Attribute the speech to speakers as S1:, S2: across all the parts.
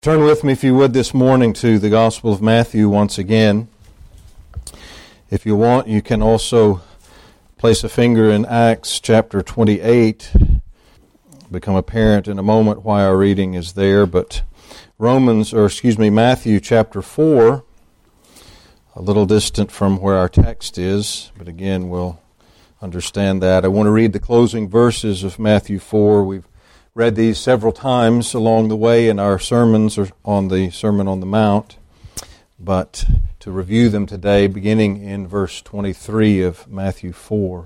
S1: Turn with me, if you would, this morning to the Gospel of Matthew once again. If you want, you can also place a finger in Acts chapter 28. Become apparent in a moment why our reading is there, but Matthew chapter 4, a little distant from where our text is, but again, we'll understand that. I want to read the closing verses of Matthew 4. We've read these several times along the way in our sermons or on the Sermon on the Mount, but to review them today, beginning in verse 23 of Matthew 4.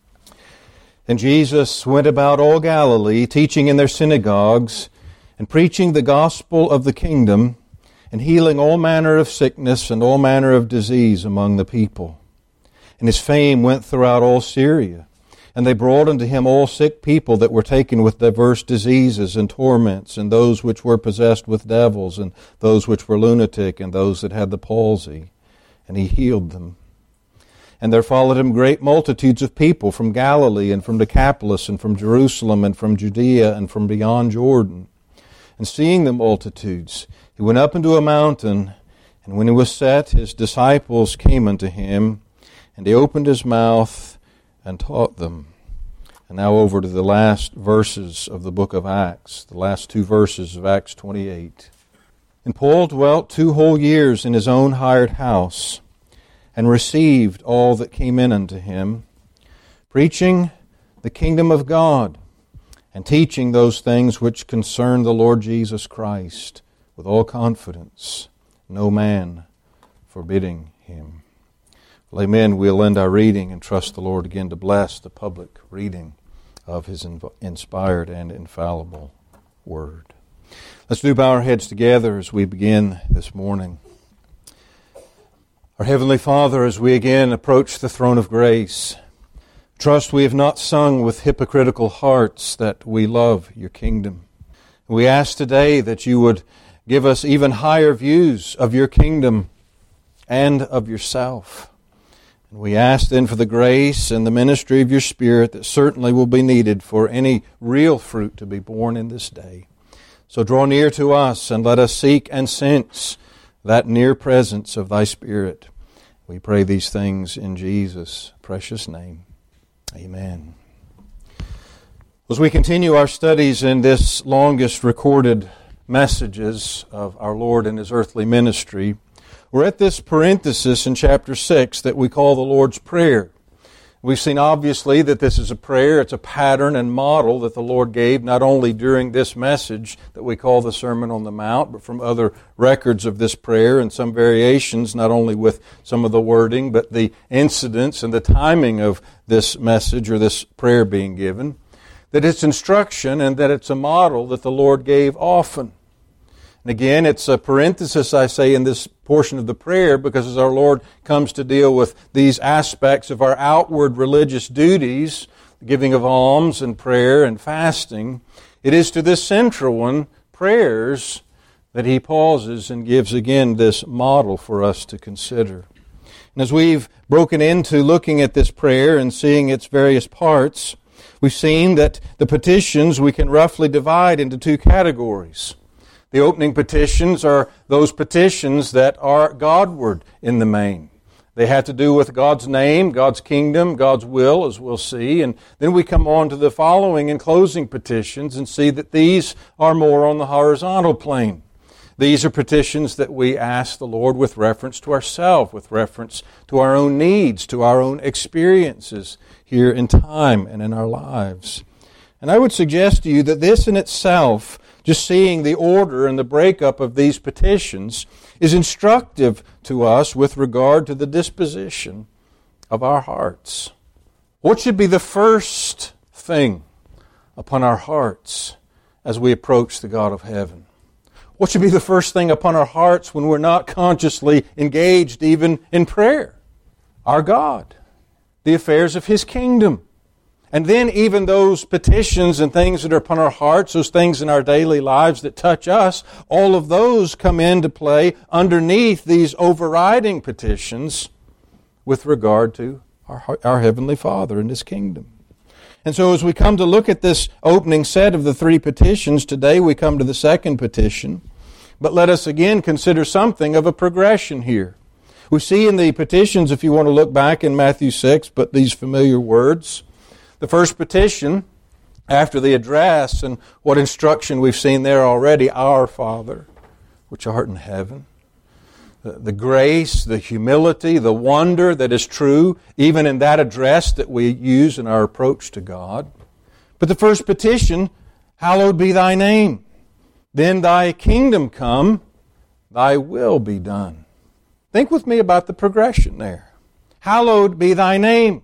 S1: And Jesus went about all Galilee, teaching in their synagogues, and preaching the gospel of the kingdom, and healing all manner of sickness and all manner of disease among the people. And his fame went throughout all Syria. And they brought unto him all sick people that were taken with diverse diseases and torments, and those which were possessed with devils, and those which were lunatic, and those that had the palsy. And he healed them. And there followed him great multitudes of people from Galilee, and from Decapolis, and from Jerusalem, and from Judea, and from beyond Jordan. And seeing the multitudes, he went up into a mountain, and when he was set, his disciples came unto him, and he opened his mouth and taught them. And now over to the last verses of the book of Acts, the last two verses of Acts 28. And Paul dwelt 2 whole years in his own hired house, and received all that came in unto him, preaching the kingdom of God, and teaching those things which concern the Lord Jesus Christ, with all confidence, no man forbidding him. Well, amen. We'll end our reading and trust the Lord again to bless the public reading of His inspired and infallible Word. Let's do bow our heads together as we begin this morning. Our Heavenly Father, as we again approach the throne of grace, trust we have not sung with hypocritical hearts that we love Your kingdom. We ask today that You would give us even higher views of Your kingdom and of Yourself. And we ask then for the grace and the ministry of Your Spirit that certainly will be needed for any real fruit to be born in this day. So draw near to us and let us seek and sense that near presence of Thy Spirit. We pray these things in Jesus' precious name. Amen. As we continue our studies in this longest recorded messages of our Lord and His earthly ministry, we're at this parenthesis in chapter 6 that we call the Lord's Prayer. We've seen obviously that this is a prayer. It's a pattern and model that the Lord gave not only during this message that we call the Sermon on the Mount, but from other records of this prayer and some variations, not only with some of the wording, but the incidents and the timing of this message or this prayer being given. That it's instruction and that it's a model that the Lord gave often. And again, it's a parenthesis, I say, in this portion of the prayer, because as our Lord comes to deal with these aspects of our outward religious duties, the giving of alms and prayer and fasting, it is to this central one, prayers, that He pauses and gives again this model for us to consider. And as we've broken into looking at this prayer and seeing its various parts, we've seen that the petitions we can roughly divide into 2 categories. The opening petitions are those petitions that are Godward in the main. They have to do with God's name, God's kingdom, God's will, as we'll see. And then we come on to the following and closing petitions and see that these are more on the horizontal plane. These are petitions that we ask the Lord with reference to ourselves, with reference to our own needs, to our own experiences here in time and in our lives. And I would suggest to you that this in itself, just seeing the order and the breakup of these petitions, is instructive to us with regard to the disposition of our hearts. What should be the first thing upon our hearts as we approach the God of heaven? What should be the first thing upon our hearts when we're not consciously engaged even in prayer? Our God, the affairs of His kingdom. And then even those petitions and things that are upon our hearts, those things in our daily lives that touch us, all of those come into play underneath these overriding petitions with regard to our Heavenly Father and His kingdom. And so as we come to look at this opening set of the three petitions, today we come to the second petition. But let us again consider something of a progression here. We see in the petitions, if you want to look back in Matthew 6, but these familiar words. The first petition, after the address, and what instruction we've seen there already, Our Father, which art in heaven. The grace, the humility, the wonder that is true, even in that address that we use in our approach to God. But the first petition, hallowed be thy name. Then thy kingdom come, thy will be done. Think with me about the progression there. Hallowed be thy name.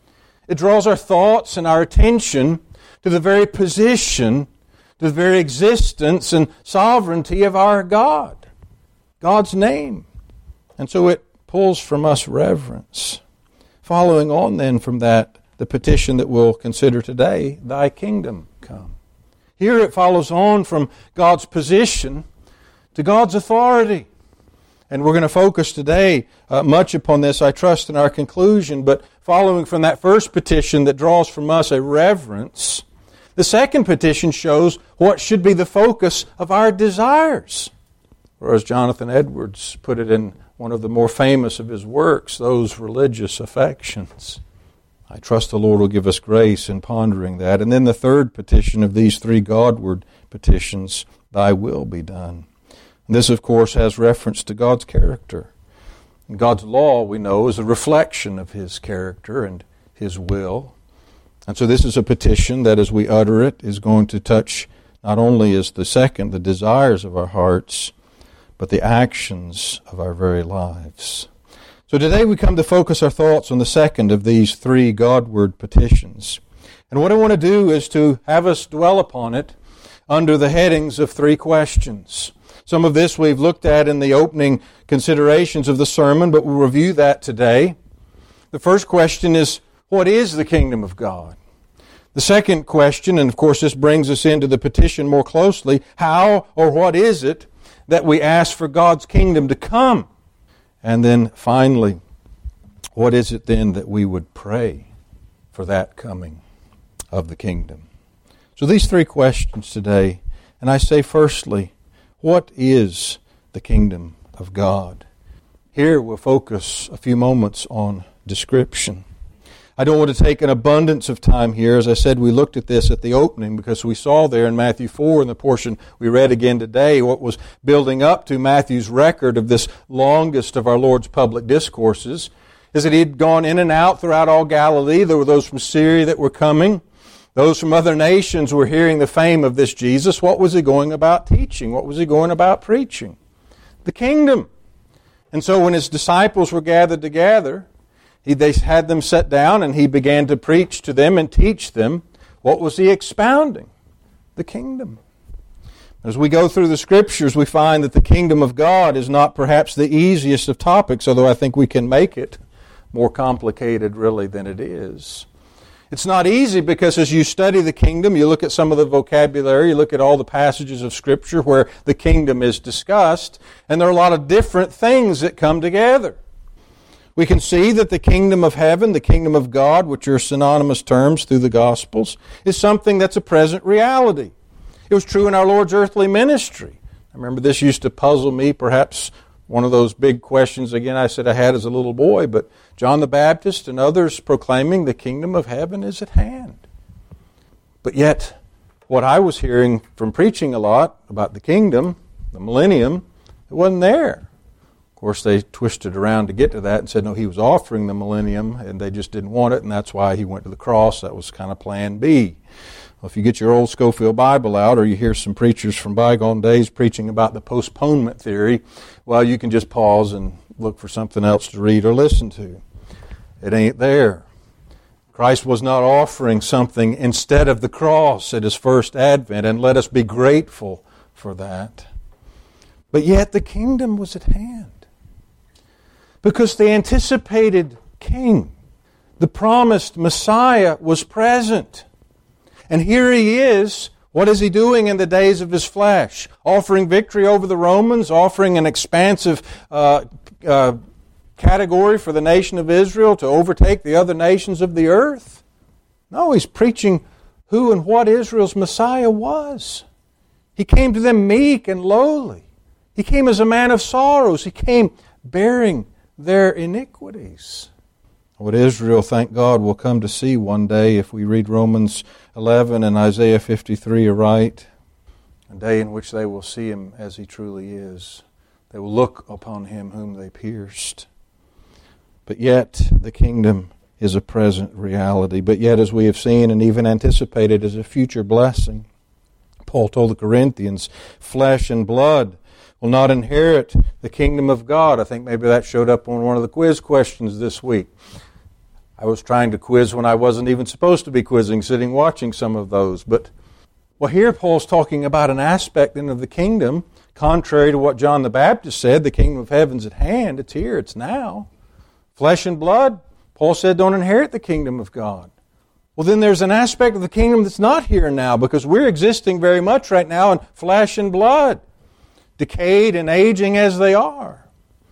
S1: It draws our thoughts and our attention to the very position, to the very existence and sovereignty of our God. God's name. And so it pulls from us reverence. Following on then from that, the petition that we'll consider today, thy kingdom come. Here it follows on from God's position to God's authority. And we're going to focus today much upon this, I trust, in our conclusion. But following from that first petition that draws from us a reverence, the second petition shows what should be the focus of our desires. Or as Jonathan Edwards put it in one of the more famous of his works, those religious affections. I trust the Lord will give us grace in pondering that. And then the third petition of these three Godward petitions, thy will be done. And this, of course, has reference to God's character. And God's law, we know, is a reflection of His character and His will. And so this is a petition that, as we utter it, is going to touch not only as the second, the desires of our hearts, but the actions of our very lives. So today we come to focus our thoughts on the second of these three Godward petitions. And what I want to do is to have us dwell upon it under the headings of three questions. Some of this we've looked at in the opening considerations of the sermon, but we'll review that today. The first question is, what is the kingdom of God? The second question, and of course this brings us into the petition more closely, how or what is it that we ask for God's kingdom to come? And then finally, what is it then that we would pray for that coming of the kingdom? So these three questions today, and I say firstly, what is the kingdom of God? Here we'll focus a few moments on description. I don't want to take an abundance of time here. As I said, we looked at this at the opening because we saw there in Matthew 4, in the portion we read again today, what was building up to Matthew's record of this longest of our Lord's public discourses, is that He had gone in and out throughout all Galilee. There were those from Syria that were coming. Those from other nations were hearing the fame of this Jesus. What was He going about teaching? What was He going about preaching? The kingdom. And so when His disciples were gathered together, they had them sit down and He began to preach to them and teach them. What was He expounding? The kingdom. As we go through the Scriptures, we find that the kingdom of God is not perhaps the easiest of topics, although I think we can make it more complicated really than it is. It's not easy because as you study the kingdom, you look at some of the vocabulary, you look at all the passages of Scripture where the kingdom is discussed, and there are a lot of different things that come together. We can see that the kingdom of heaven, the kingdom of God, which are synonymous terms through the Gospels, is something that's a present reality. It was true in our Lord's earthly ministry. I remember this used to puzzle me, perhaps one of those big questions, again, I said I had as a little boy, but John the Baptist and others proclaiming the kingdom of heaven is at hand. But yet, what I was hearing from preaching a lot about the kingdom, the millennium, it wasn't there. Of course, they twisted around to get to that and said, no, He was offering the millennium, and they just didn't want it, and that's why He went to the cross. That was kind of plan B. Well, if you get your old Scofield Bible out, or you hear some preachers from bygone days preaching about the postponement theory, well, you can just pause and look for something else to read or listen to. It ain't there. Christ was not offering something instead of the cross at His first advent, and let us be grateful for that. But yet the kingdom was at hand. Because the anticipated King, the promised Messiah, was present. And here He is. What is He doing in the days of His flesh? Offering victory over the Romans, offering an expansive category for the nation of Israel to overtake the other nations of the earth? No, He's preaching who and what Israel's Messiah was. He came to them meek and lowly. He came as a man of sorrows. He came bearing their iniquities. What Israel, thank God, will come to see one day if we read Romans 11 and Isaiah 53 aright. A day in which they will see Him as He truly is. They will look upon Him whom they pierced. But yet the kingdom is a present reality. But yet, as we have seen and even anticipated, is a future blessing. Paul told the Corinthians, flesh and blood will not inherit the kingdom of God. I think maybe that showed up on one of the quiz questions this week. I was trying to quiz when I wasn't even supposed to be quizzing, sitting watching some of those. But here Paul's talking about an aspect of the kingdom, contrary to what John the Baptist said, the kingdom of heaven's at hand, it's here, it's now. Flesh and blood, Paul said, don't inherit the kingdom of God. Well, then there's an aspect of the kingdom that's not here now, because we're existing very much right now in flesh and blood, decayed and aging as they are.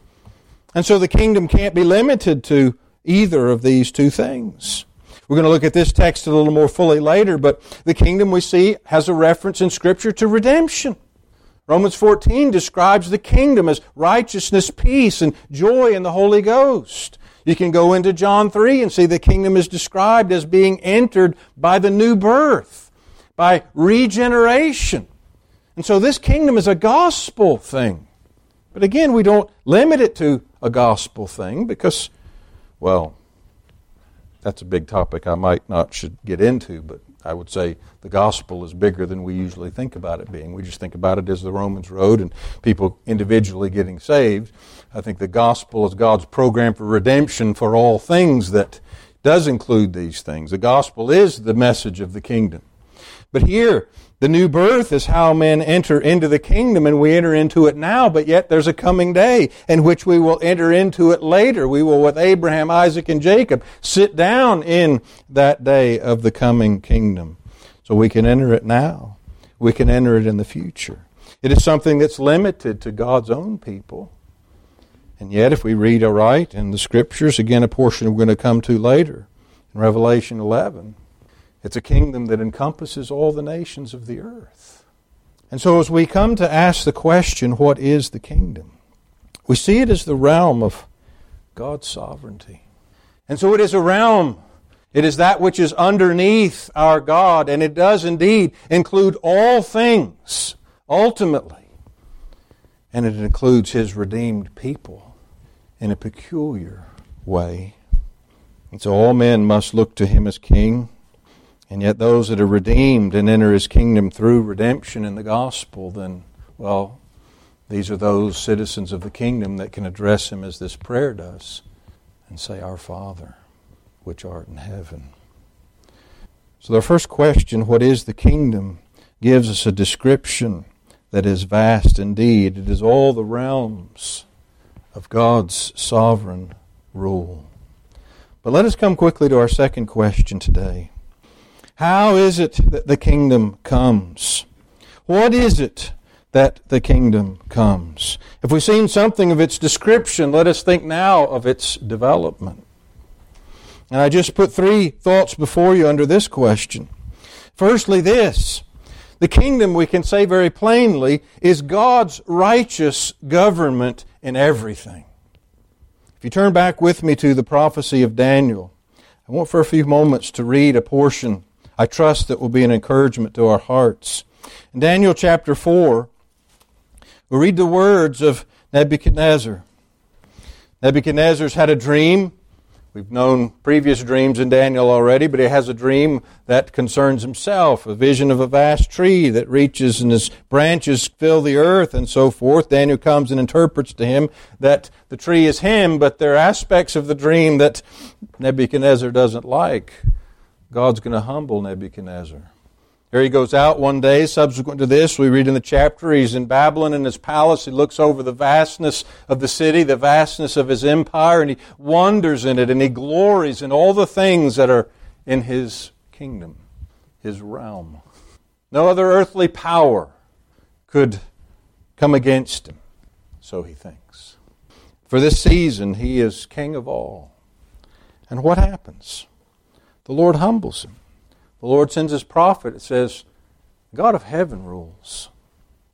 S1: And so the kingdom can't be limited to either of these two things. We're going to look at this text a little more fully later, but the kingdom we see has a reference in Scripture to redemption. Romans 14 describes the kingdom as righteousness, peace, and joy in the Holy Ghost. You can go into John 3 and see the kingdom is described as being entered by the new birth, by regeneration. And so this kingdom is a gospel thing. But again, we don't limit it to a gospel thing because, well, that's a big topic I might not should get into, but I would say the gospel is bigger than we usually think about it being. We just think about it as the Romans road and people individually getting saved. I think the gospel is God's program for redemption for all things that does include these things. The gospel is the message of the kingdom. But here, the new birth is how men enter into the kingdom, and we enter into it now, but yet there's a coming day in which we will enter into it later. We will, with Abraham, Isaac, and Jacob, sit down in that day of the coming kingdom. So we can enter it now. We can enter it in the future. It is something that's limited to God's own people. And yet, if we read aright in the Scriptures, again, a portion we're going to come to later, in Revelation 11, it's a kingdom that encompasses all the nations of the earth. And so as we come to ask the question, what is the kingdom? We see it as the realm of God's sovereignty. And so it is a realm. It is that which is underneath our God, and it does indeed include all things, ultimately. And it includes His redeemed people in a peculiar way. And so all men must look to Him as King. And yet those that are redeemed and enter His kingdom through redemption in the gospel, then, well, these are those citizens of the kingdom that can address Him as this prayer does and say, Our Father, which art in heaven. So the first question, what is the kingdom, gives us a description that is vast indeed. It is all the realms of God's sovereign rule. But let us come quickly to our second question today. How is it that the kingdom comes? What is it that the kingdom comes? If we've seen something of its description, let us think now of its development. And I just put three thoughts before you under this question. Firstly, this. The kingdom, we can say very plainly, is God's righteous government in everything. If you turn back with me to the prophecy of Daniel, I want for a few moments to read a portion I trust that will be an encouragement to our hearts. In Daniel chapter 4, we read the words of Nebuchadnezzar. Nebuchadnezzar's had a dream. We've known previous dreams in Daniel already, but he has a dream that concerns himself, a vision of a vast tree that reaches and its branches fill the earth and so forth. Daniel comes and interprets to him that the tree is him, but there are aspects of the dream that Nebuchadnezzar doesn't like. God's going to humble Nebuchadnezzar. Here he goes out one day. Subsequent to this, we read in the chapter, he's in Babylon in his palace. He looks over the vastness of the city, the vastness of his empire, and he wonders in it, and he glories in all the things that are in his kingdom, his realm. No other earthly power could come against him, so he thinks. For this season, he is king of all. And what happens? The Lord humbles him. The Lord sends His prophet. It says, God of heaven rules.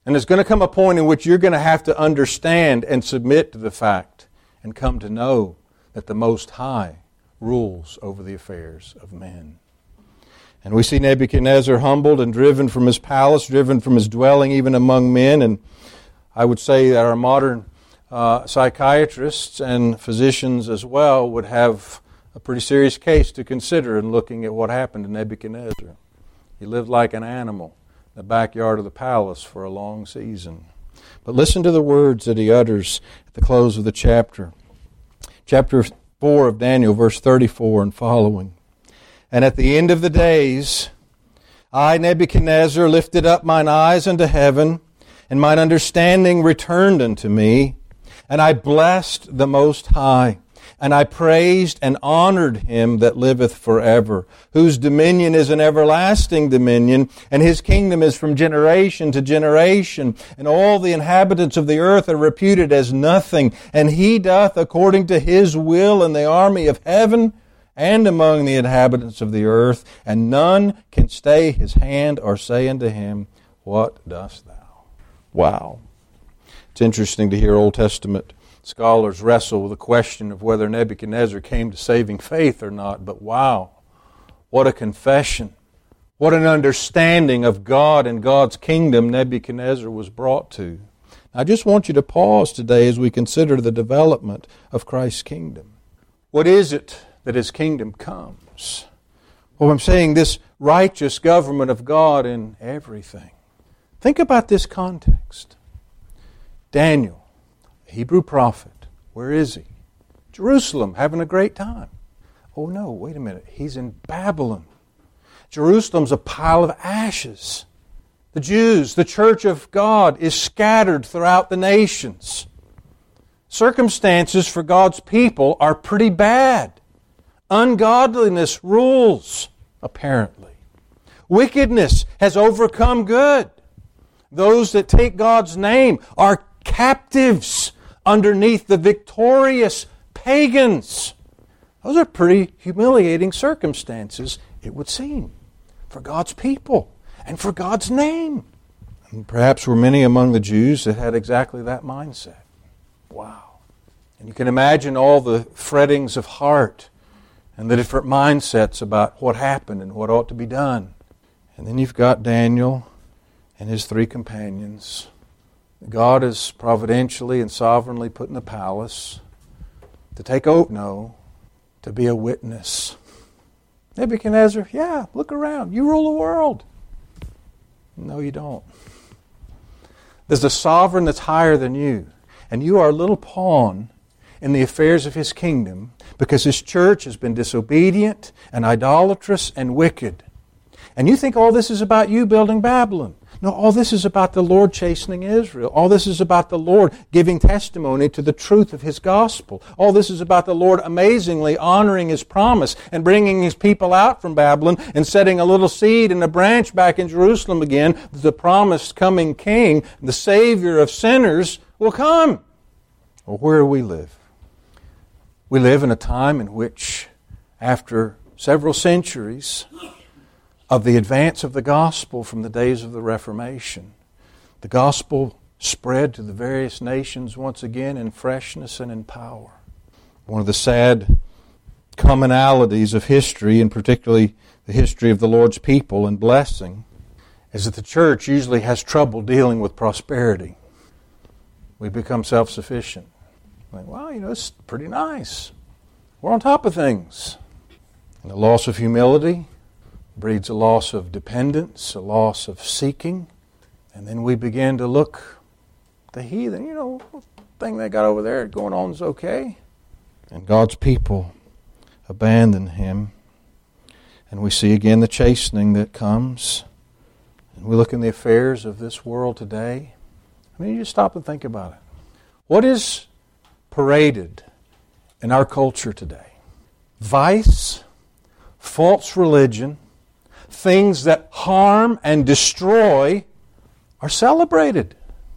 S1: And there's going to come a point in which you're going to have to understand and submit to the fact and come to know that the Most High rules over the affairs of men. And we see Nebuchadnezzar humbled and driven from his palace, driven from his dwelling even among men. And I would say that our modern psychiatrists and physicians as well would have a pretty serious case to consider in looking at what happened to Nebuchadnezzar. He lived like an animal in the backyard of the palace for a long season. But listen to the words that he utters at the close of the chapter. Chapter 4 of Daniel, verse 34 and following. And at the end of the days, I, Nebuchadnezzar, lifted up mine eyes unto heaven, and mine understanding returned unto me, and I blessed the Most High, and I praised and honored Him that liveth forever, whose dominion is an everlasting dominion, and His kingdom is from generation to generation, and all the inhabitants of the earth are reputed as nothing, and He doth according to His will in the army of heaven and among the inhabitants of the earth, and none can stay His hand or say unto Him, What dost thou? Wow. It's interesting to hear Old Testament scholars wrestle with the question of whether Nebuchadnezzar came to saving faith or not, but wow, what a confession. What an understanding of God and God's kingdom Nebuchadnezzar was brought to. I just want you to pause today as we consider the development of Christ's kingdom. What is it that His kingdom comes? Well, I'm saying this righteous government of God in everything. Think about this context. Daniel, a Hebrew prophet, where is he? Jerusalem, having a great time. Oh no, wait a minute, he's in Babylon. Jerusalem's a pile of ashes. The Jews, the church of God, is scattered throughout the nations. Circumstances for God's people are pretty bad. Ungodliness rules, apparently. Wickedness has overcome good. Those that take God's name are captives underneath the victorious pagans. Those are pretty humiliating circumstances, it would seem, for God's people and for God's name. And perhaps were many among the Jews that had exactly that mindset. Wow. And you can imagine all the frettings of heart and the different mindsets about what happened and what ought to be done. And then you've got Daniel and his 3 companions. God is providentially and sovereignly put in the palace to take oath, no, to be a witness. Nebuchadnezzar, yeah, look around. You rule the world. No, you don't. There's a sovereign that's higher than you, and you are a little pawn in the affairs of His kingdom because His church has been disobedient and idolatrous and wicked. And you think all this is about you building Babylon. No, all this is about the Lord chastening Israel. All this is about the Lord giving testimony to the truth of His gospel. All this is about the Lord amazingly honoring His promise and bringing His people out from Babylon and setting a little seed and a branch back in Jerusalem again. The promised coming King, the Savior of sinners, will come. Well, where do we live? We live in a time in which, after several centuries of the advance of the gospel from the days of the Reformation, the gospel spread to the various nations once again in freshness and in power. One of the sad commonalities of history, and particularly the history of the Lord's people and blessing, is that the church usually has trouble dealing with prosperity. We become self-sufficient. Like, well, it's pretty nice. We're on top of things. And the loss of humility breeds a loss of dependence, a loss of seeking, and then we begin to look the heathen, the thing they got over there going on is okay. And God's people abandon Him. And we see again the chastening that comes. And we look in the affairs of this world today. You just stop and think about it. What is paraded in our culture today? Vice, false religion, things that harm and destroy are celebrated.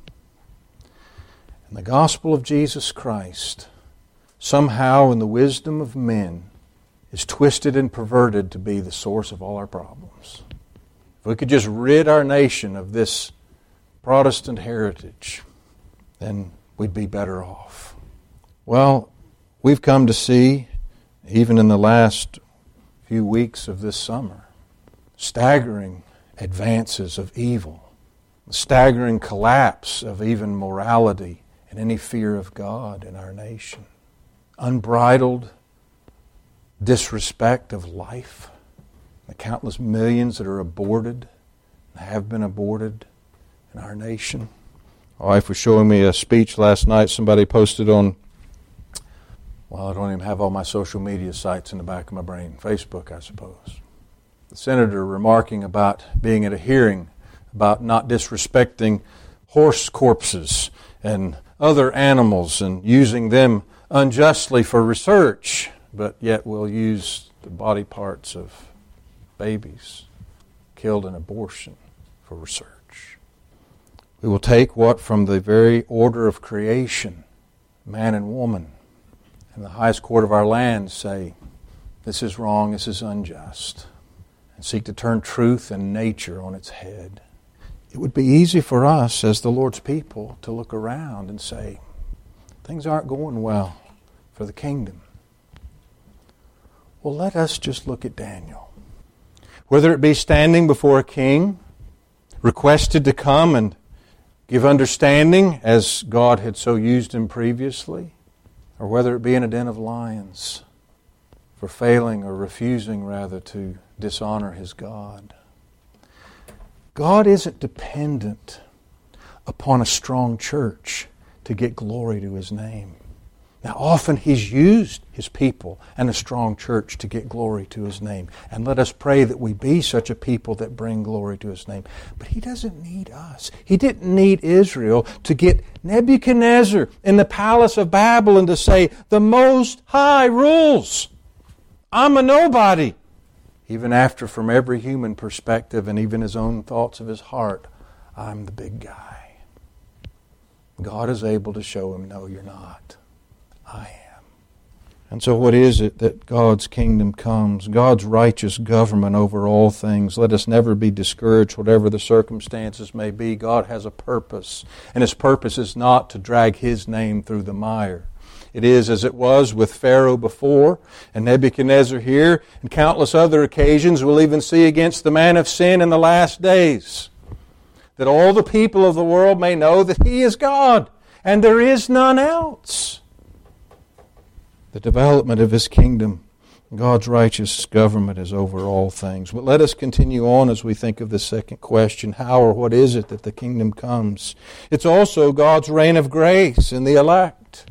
S1: And the gospel of Jesus Christ, somehow in the wisdom of men, is twisted and perverted to be the source of all our problems. If we could just rid our nation of this Protestant heritage, then we'd be better off. Well, we've come to see, even in the last few weeks of this summer, staggering advances of evil, staggering collapse of even morality and any fear of God in our nation, unbridled disrespect of life, the countless millions that are aborted, have been aborted in our nation. My wife was showing me a speech last night somebody posted on, well, I don't even have all my social media sites in the back of my brain. Facebook, I suppose. The senator remarking about being at a hearing about not disrespecting horse corpses and other animals and using them unjustly for research, but yet we'll use the body parts of babies killed in abortion for research. We will take what from the very order of creation, man and woman, and the highest court of our land say, this is wrong, this is unjust, and seek to turn truth and nature on its head. It would be easy for us as the Lord's people to look around and say, things aren't going well for the kingdom. Well, let us just look at Daniel. Whether it be standing before a king, requested to come and give understanding as God had so used him previously, or whether it be in a den of lions for failing or refusing rather to dishonor his God. God isn't dependent upon a strong church to get glory to his name. Now, often he's used his people and a strong church to get glory to his name. And let us pray that we be such a people that bring glory to his name. But he doesn't need us. He didn't need Israel to get Nebuchadnezzar in the palace of Babylon to say, the Most High rules. I'm a nobody. Even after, from every human perspective and even his own thoughts of his heart, I'm the big guy. God is able to show him, no, you're not. I am. And so what is it that God's kingdom comes? God's righteous government over all things. Let us never be discouraged, whatever the circumstances may be. God has a purpose, and his purpose is not to drag his name through the mire. It is as it was with Pharaoh before, and Nebuchadnezzar here, and countless other occasions we'll even see against the man of sin in the last days. That all the people of the world may know that he is God, and there is none else. The development of his kingdom, God's righteous government is over all things. But let us continue on as we think of the second question. How or what is it that the kingdom comes? It's also God's reign of grace in the elect.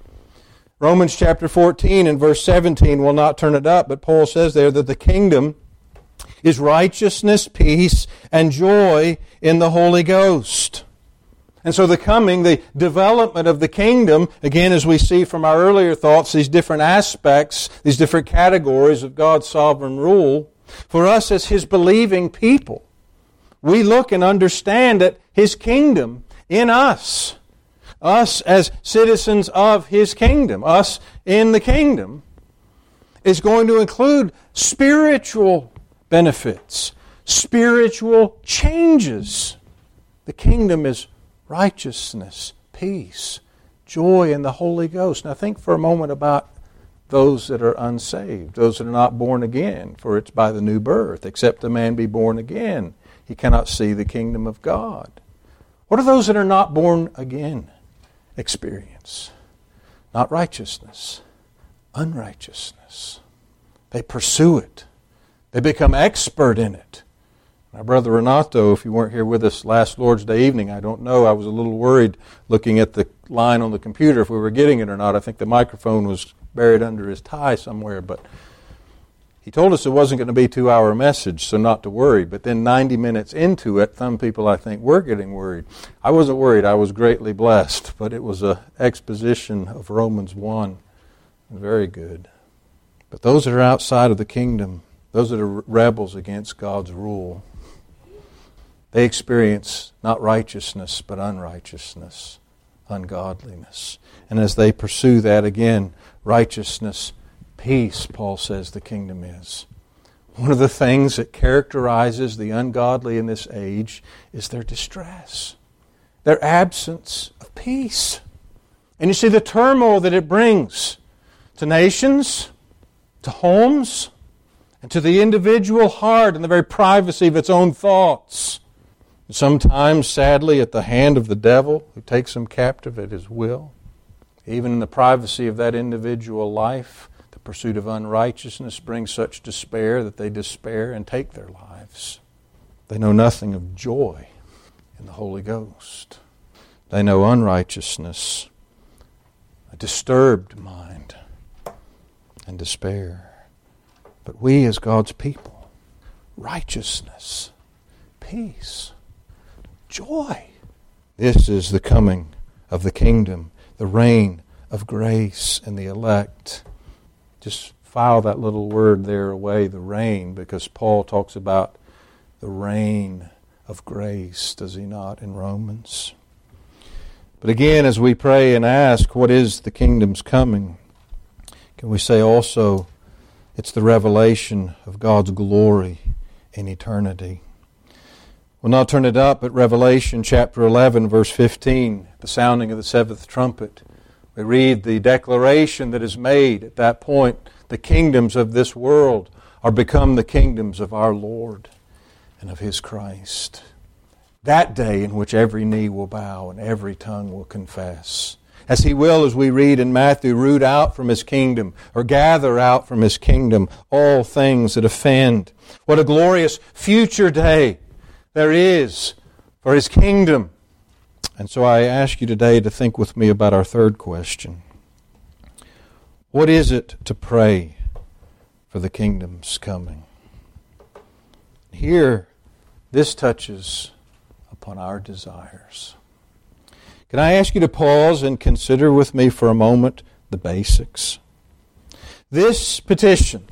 S1: Romans chapter 14 and verse 17, we'll not turn it up, but Paul says there that the kingdom is righteousness, peace, and joy in the Holy Ghost. And so the development of the kingdom, again, as we see from our earlier thoughts, these different aspects, these different categories of God's sovereign rule, for us as his believing people, we look and understand that his kingdom in us as citizens of his kingdom, us in the kingdom, is going to include spiritual benefits, spiritual changes. The kingdom is righteousness, peace, joy in the Holy Ghost. Now think for a moment about those that are unsaved, those that are not born again, for it's by the new birth. Except a man be born again, he cannot see the kingdom of God. What do those that are not born again experience? Not righteousness, unrighteousness. They pursue it. They become expert in it. My brother Renato, if you weren't here with us last Lord's Day evening, I don't know. I was a little worried looking at the line on the computer if we were getting it or not. I think the microphone was buried under his tie somewhere, but he told us it wasn't going to be a 2-hour message, so not to worry. But then 90 minutes into it, some people I think were getting worried. I wasn't worried. I was greatly blessed, but it was an exposition of Romans 1. Very good. But those that are outside of the kingdom, those that are rebels against God's rule, they experience not righteousness, but unrighteousness, ungodliness. And as they pursue that, again, righteousness, peace, Paul says the kingdom is. One of the things that characterizes the ungodly in this age is their distress. their absence of peace. And you see the turmoil that it brings to nations, to homes, and to the individual heart and the very privacy of its own thoughts. And sometimes, sadly, at the hand of the devil who takes them captive at his will. Even in the privacy of that individual life, the pursuit of unrighteousness brings such despair that they despair and take their lives. They know nothing of joy in the Holy Ghost. They know unrighteousness, a disturbed mind, and despair. But we as God's people, righteousness, peace, joy. This is the coming of the kingdom, the reign of grace and the elect. Just file that little word there away, the reign, because Paul talks about the reign of grace, does he not, in Romans? But again, as we pray and ask, what is the kingdom's coming? Can we say also, it's the revelation of God's glory in eternity. We'll now turn it up at Revelation chapter 11, verse 15, the sounding of the seventh trumpet. We read the declaration that is made at that point. The kingdoms of this world are become the kingdoms of our Lord and of His Christ. That day in which every knee will bow and every tongue will confess. As He will, as we read in Matthew, root out from His kingdom, or gather out from His kingdom, all things that offend. What a glorious future day there is for His kingdom. And so I ask you today to think with me about our third question. What is it to pray for the kingdom's coming? Here, this touches upon our desires. Can I ask you to pause and consider with me for a moment the basics? This petition,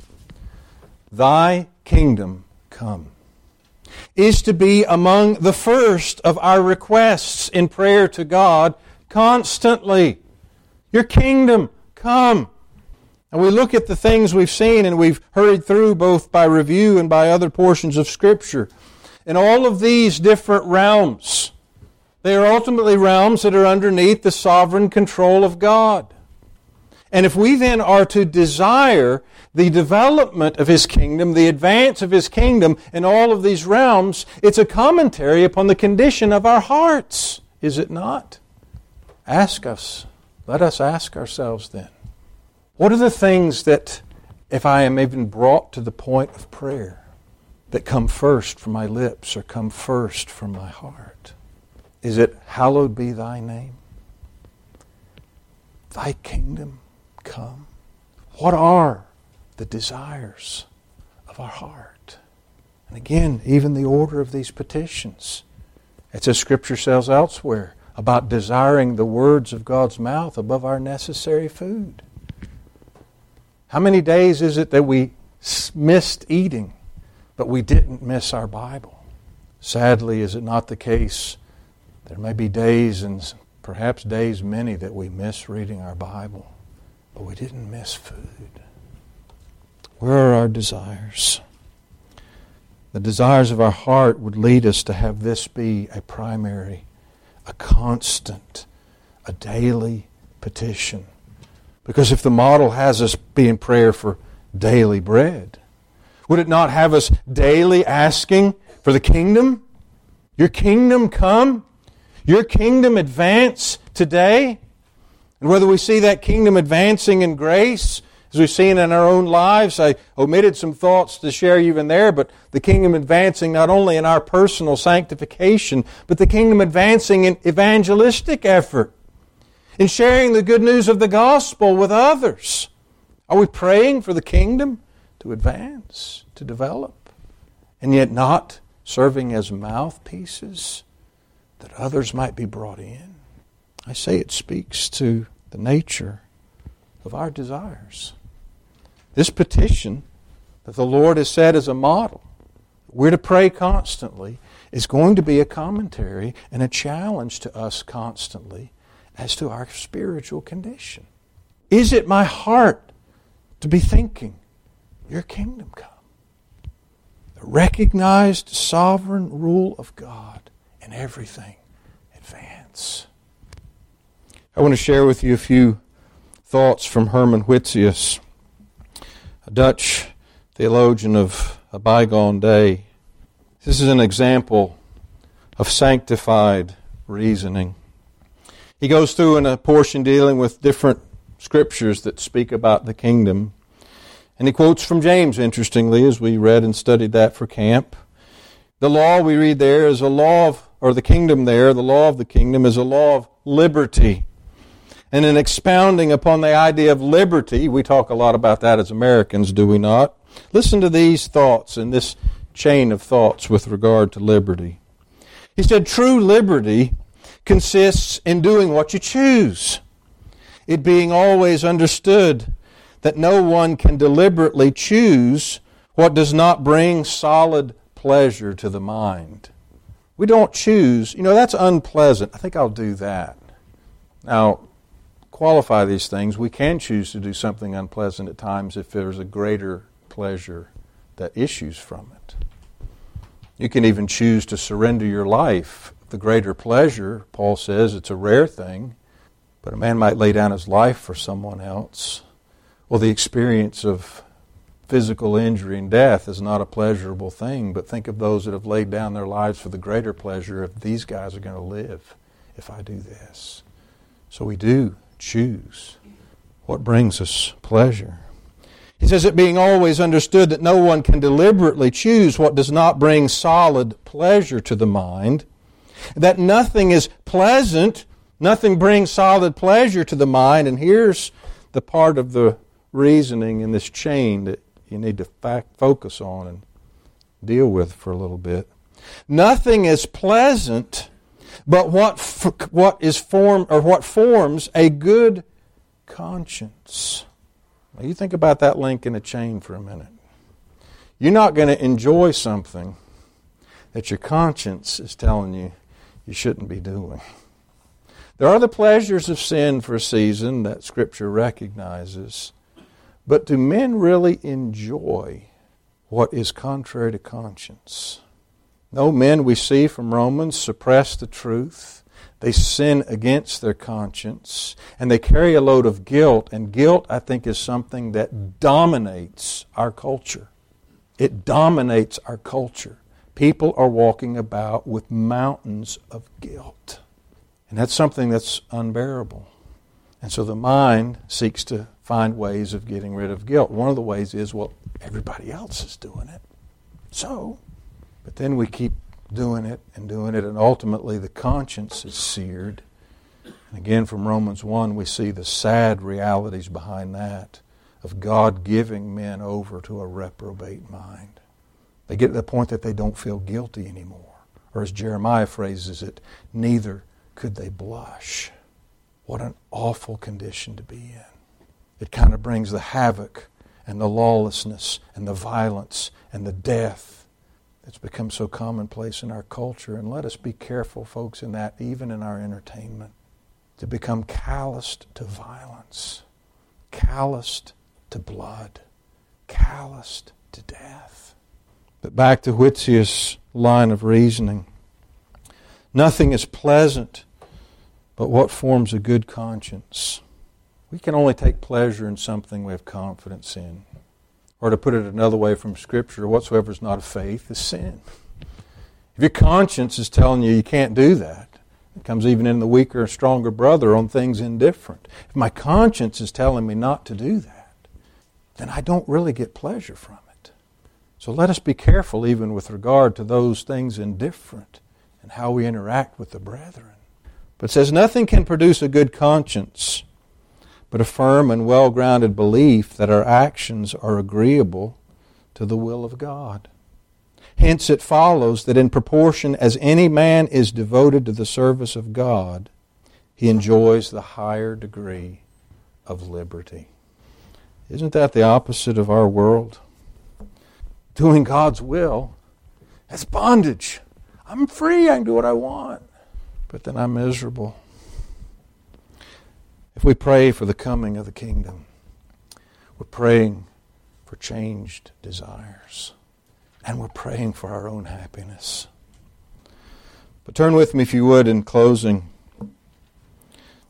S1: Thy kingdom come, is to be among the first of our requests in prayer to God constantly. Your kingdom come. And we look at the things we've seen and we've hurried through both by review and by other portions of Scripture. In all of these different realms, they are ultimately realms that are underneath the sovereign control of God. And if we then are to desire the development of His kingdom, the advance of His kingdom in all of these realms, it's a commentary upon the condition of our hearts, is it not? Let us ask ourselves then, what are the things that, if I am even brought to the point of prayer, that come first from my lips or come first from my heart? Is it, hallowed be Thy name? Thy kingdom come? What are the desires of our heart? And again, even the order of these petitions. It's as Scripture says elsewhere about desiring the words of God's mouth above our necessary food. How many days is it that we missed eating, but we didn't miss our Bible? Sadly, is it not the case? There may be days, and perhaps days many, that we miss reading our Bible, but we didn't miss food. Where are our desires? The desires of our heart would lead us to have this be a primary, a constant, a daily petition. Because if the model has us be in prayer for daily bread, would it not have us daily asking for the kingdom? Your kingdom come? Your kingdom advance today? And whether we see that kingdom advancing in grace, as we've seen in our own lives, I omitted some thoughts to share even there, but the kingdom advancing not only in our personal sanctification, but the kingdom advancing in evangelistic effort, in sharing the good news of the gospel with others. Are we praying for the kingdom to advance, to develop, and yet not serving as mouthpieces that others might be brought in? I say it speaks to the nature of our desires. This petition that the Lord has set as a model, we're to pray constantly, is going to be a commentary and a challenge to us constantly as to our spiritual condition. Is it my heart to be thinking, Your kingdom come? The recognized sovereign rule of God in everything advance. experience. I want to share with you a few thoughts from Herman Whitsius, a Dutch theologian of a bygone day. This is an example of sanctified reasoning. He goes through in a portion dealing with different scriptures that speak about the kingdom. And he quotes from James, interestingly, as we read and studied that for camp. The law we read there is a law of, or the kingdom there, the law of the kingdom is a law of liberty. And in expounding upon the idea of liberty, we talk a lot about that as Americans, do we not? Listen to these thoughts and this chain of thoughts with regard to liberty. He said, true liberty consists in doing what you choose, it being always understood that no one can deliberately choose what does not bring solid pleasure to the mind. We don't choose, that's unpleasant. I think I'll do that. Now, qualify these things. We can choose to do something unpleasant at times if there's a greater pleasure that issues from it. You can even choose to surrender your life. The greater pleasure, Paul says, it's a rare thing, but a man might lay down his life for someone else. Well, the experience of physical injury and death is not a pleasurable thing, but think of those that have laid down their lives for the greater pleasure if these guys are going to live if I do this. So we do choose what brings us pleasure. He says it being always understood that no one can deliberately choose what does not bring solid pleasure to the mind, that nothing is pleasant, nothing brings solid pleasure to the mind, and here's the part of the reasoning in this chain that you need to focus on and deal with for a little bit. Nothing is pleasant, but what forms a good conscience. Now you think about that link in a chain for a minute. You're not going to enjoy something that your conscience is telling you you shouldn't be doing. There are the pleasures of sin for a season that Scripture recognizes, but do men really enjoy what is contrary to conscience? No, men, we see from Romans, suppress the truth. They sin against their conscience, and they carry a load of guilt. And guilt, I think, is something that dominates our culture. It dominates our culture. People are walking about with mountains of guilt. And that's something that's unbearable. And so the mind seeks to find ways of getting rid of guilt. One of the ways is, well, everybody else is doing it. But then we keep doing it, and ultimately the conscience is seared. And again, from Romans 1, we see the sad realities behind that of God giving men over to a reprobate mind. They get to the point that they don't feel guilty anymore. Or as Jeremiah phrases it, neither could they blush. What an awful condition to be in. It kind of brings the havoc and the lawlessness and the violence and the death that's become so commonplace in our culture. And let us be careful, folks, in that, even in our entertainment, to become calloused to violence, calloused to blood, calloused to death. But back to Whitsius' line of reasoning. Nothing is pleasant but what forms a good conscience. We can only take pleasure in something we have confidence in. Or to put it another way from Scripture, whatsoever is not of faith is sin. If your conscience is telling you can't do that, it comes even in the weaker or stronger brother on things indifferent. If my conscience is telling me not to do that, then I don't really get pleasure from it. So let us be careful even with regard to those things indifferent and how we interact with the brethren. But it says nothing can produce a good conscience but a firm and well-grounded belief that our actions are agreeable to the will of God. Hence it follows that in proportion as any man is devoted to the service of God, he enjoys the higher degree of liberty. Isn't that the opposite of our world? Doing God's will, that's bondage. I'm free, I can do what I want. But then I'm miserable. If we pray for the coming of the kingdom, we're praying for changed desires. And we're praying for our own happiness. But turn with me, if you would, in closing,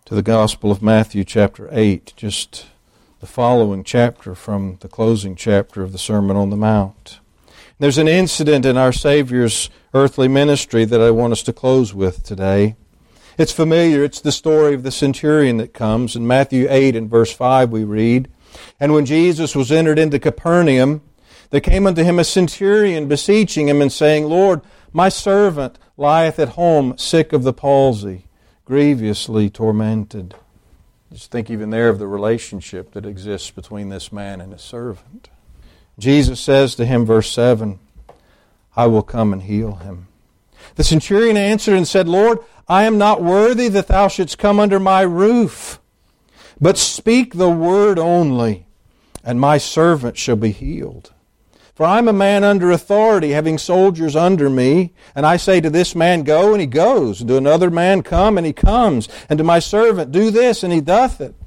S1: to the Gospel of Matthew chapter 8, just the following chapter from the closing chapter of the Sermon on the Mount. There's an incident in our Savior's earthly ministry that I want us to close with today. It's familiar. It's the story of the centurion that comes. In Matthew 8 and verse 5 we read, "And when Jesus was entered into Capernaum, there came unto him a centurion beseeching him and saying, Lord, my servant lieth at home sick of the palsy, grievously tormented." Just think even there of the relationship that exists between this man and his servant. Jesus says to him, verse 7, "I will come and heal him." The centurion answered and said, Lord, I am not worthy that thou shouldst come under my roof, but speak the word only, and my servant shall be healed. For I am a man under authority, having soldiers under me, and I say to this man, go, and he goes, and to another man, come, and he comes, and to my servant, do this, and he doth it.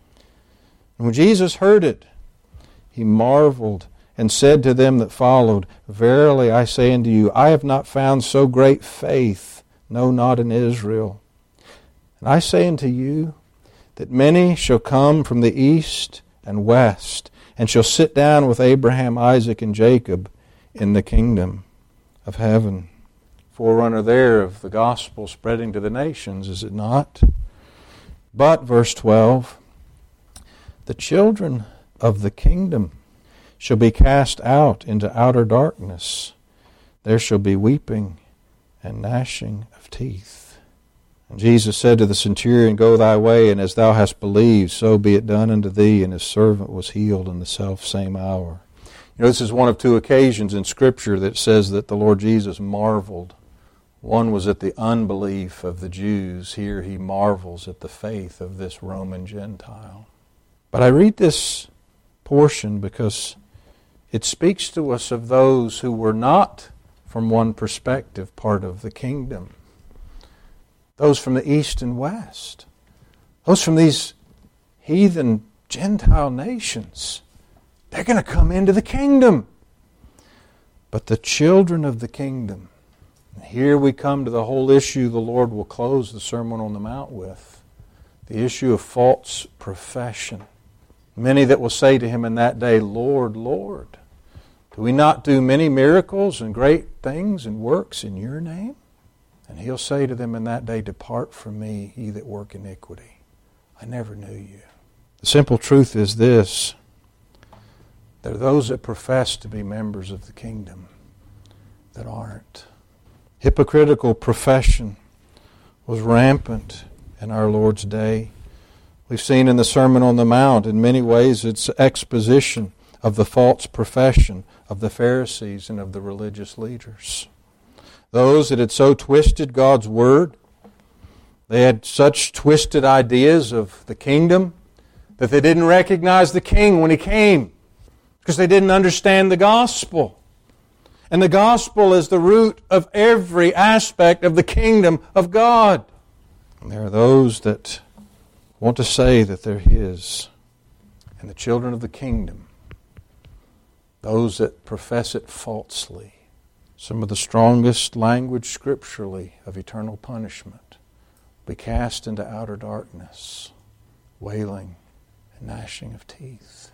S1: And when Jesus heard it, he marveled, and said to them that followed, Verily I say unto you, I have not found so great faith, no, not in Israel. And I say unto you, that many shall come from the east and west, and shall sit down with Abraham, Isaac, and Jacob in the kingdom of heaven. Forerunner there of the gospel spreading to the nations, is it not? But, verse 12, the children of the kingdom shall be cast out into outer darkness. There shall be weeping and gnashing of teeth. And Jesus said to the centurion, Go thy way, and as thou hast believed, so be it done unto thee. And his servant was healed in the selfsame hour. You know, this is one of two occasions in Scripture that says that the Lord Jesus marveled. One was at the unbelief of the Jews. Here he marvels at the faith of this Roman Gentile. But I read this portion because it speaks to us of those who were not, from one perspective, part of the kingdom. Those from the east and west. Those from these heathen Gentile nations. They're going to come into the kingdom. But the children of the kingdom. Here we come to the whole issue the Lord will close the Sermon on the Mount with. The issue of false profession. Many that will say to him in that day, Lord, Lord, do we not do many miracles and great things and works in your name? And he'll say to them in that day, Depart from me, ye that work iniquity. I never knew you. The simple truth is this. There are those that profess to be members of the kingdom that aren't. Hypocritical profession was rampant in our Lord's day. We've seen in the Sermon on the Mount, in many ways, it's exposition of the false profession of the Pharisees and of the religious leaders. Those that had so twisted God's Word, they had such twisted ideas of the kingdom that they didn't recognize the King when He came because they didn't understand the gospel. And the gospel is the root of every aspect of the kingdom of God. And there are those that want to say that they're His. And the children of the kingdom, those that profess it falsely, some of the strongest language scripturally of eternal punishment, be cast into outer darkness, wailing and gnashing of teeth.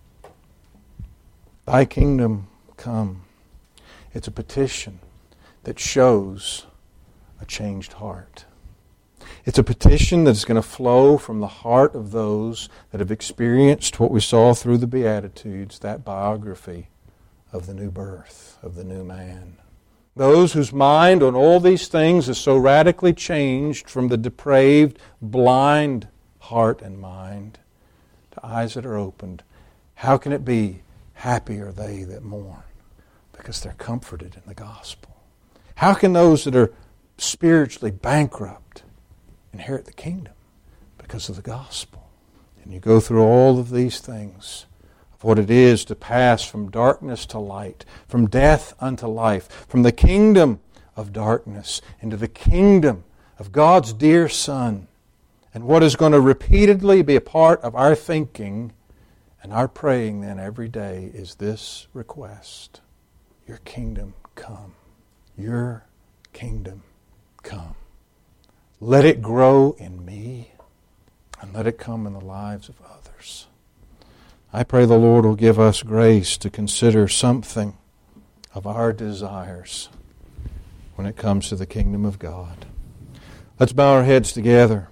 S1: Thy kingdom come. It's a petition that shows a changed heart. It's a petition that's going to flow from the heart of those that have experienced what we saw through the Beatitudes, that biography of the new birth, of the new man. Those whose mind on all these things is so radically changed from the depraved, blind heart and mind to eyes that are opened. How can it be, happy are they that mourn? Because they're comforted in the gospel. How can those that are spiritually bankrupt inherit the kingdom? Because of the gospel. And you go through all of these things of what it is to pass from darkness to light, from death unto life, from the kingdom of darkness into the kingdom of God's dear Son. And what is going to repeatedly be a part of our thinking and our praying then every day is this request: Your kingdom come. Your kingdom come. Let it grow in me. and let it come in the lives of others. I pray the Lord will give us grace to consider something of our desires when it comes to the kingdom of God. Let's bow our heads together.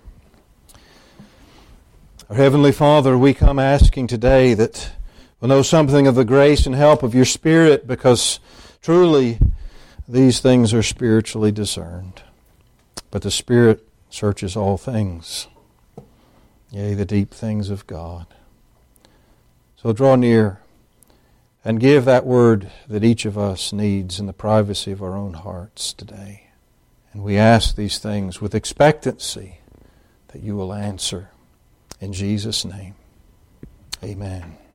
S1: Our Heavenly Father, we come asking today that we'll know something of the grace and help of your Spirit, because truly these things are spiritually discerned. But the Spirit searches all things, yea, the deep things of God. So draw near and give that word that each of us needs in the privacy of our own hearts today. And we ask these things with expectancy that you will answer. In Jesus' name, amen.